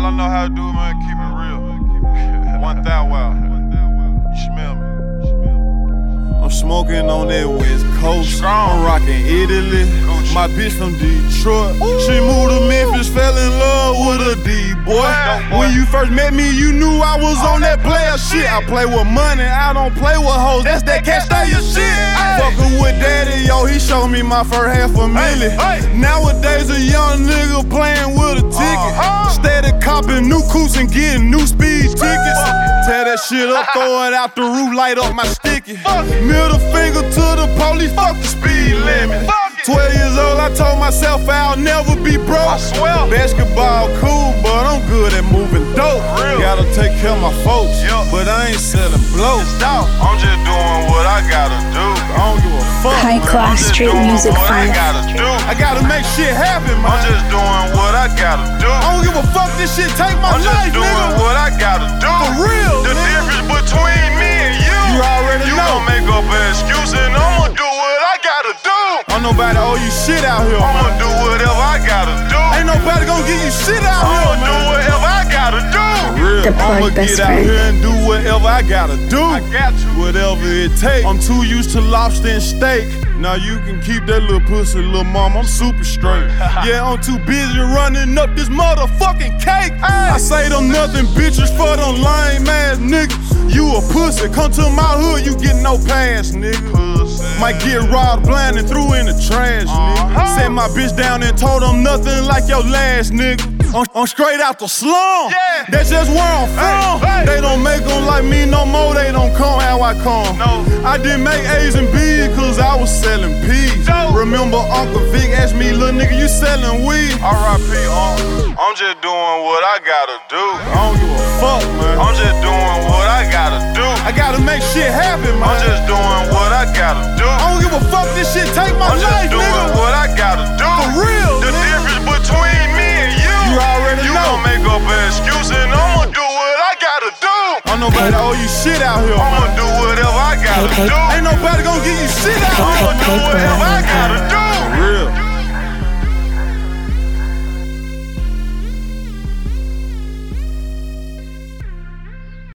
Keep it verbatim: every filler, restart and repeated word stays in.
I know how to do, man, keep it real. One thou wow. You smell me. I'm smoking on that West Coast. Strong. I'm rocking Italy. Gucci. My bitch from Detroit. Ooh. She moved to Memphis, fell in love with a D-boy. boy. When you first met me, you knew I was on, on that player shit. shit. I play with money, I don't play with hoes. That's that cash stay your shit. Hey. Fuckin' with daddy, yo, he showed me my first half a million. Hey. Hey. Nowadays, a young nigga playing with a ticket. Uh-huh. Steady copping new coups and getting new speed tickets. Tear that shit up, throw it out the roof, light up my sticky. Middle finger to the police, fuck the speed limit. Twelve years old, I told myself I'll never be broke. I swear. Basketball cool, but I'm good at moving dope. Real. Gotta take care of my folks, Yep. but I ain't selling blows. I'm just doing what I gotta do. I don't give a fuck. High man. class street music what I fun. gotta do. I gotta make shit happen, man. I'm just doing what I gotta do. I don't give a fuck, this shit take my I'm just life, doing nigga. what I gotta do. For real, The man. difference between me and you, You already you know. gon' make up an excuse and I'ma do what I gotta do. Ain't nobody owe you shit out here, I'ma man. do whatever I gotta do. Ain't nobody gonna give you shit out I'ma here, do man. whatever I gotta do. Real. The plug I'ma best get out friend. here and do whatever I gotta do. I got you. Whatever it takes. I'm too used to lobster and steak. Now you can keep that little pussy, little mom. I'm super straight. Yeah, I'm too busy running up this motherfucking cake. I say them nothing bitches for them lame ass niggas. You a pussy, come to my hood, you get no pass, nigga. Pussy. Might get robbed blind and threw in the trash, nigga. Uh-huh. Set my bitch down and told them nothing like your last nigga. I'm, I'm straight out the slum. Yeah. That's just where I'm from. Hey, hey. They don't make them like me no more. They don't come how I come. No. I didn't make A's and B's cause I was selling P's. No. Remember Uncle Vic asked me, little nigga, you selling weed? R I P Uncle. I'm just doing what I gotta do. I don't give a fuck, man. I'm just doing what I gotta do. I gotta make shit happen, man. I'm just doing what I gotta do. I don't give a fuck, this shit take my I'm just life, doing nigga. what I gotta do. For real, The man. difference between me and you, You already you know. gon' make up an excuse and I'ma do what I gotta do. Ain't nobody owe you shit out here, I'ma man. do whatever I gotta Hey, hey. do. Ain't nobody gonna give you shit out Hey, here. I'ma do hey, whatever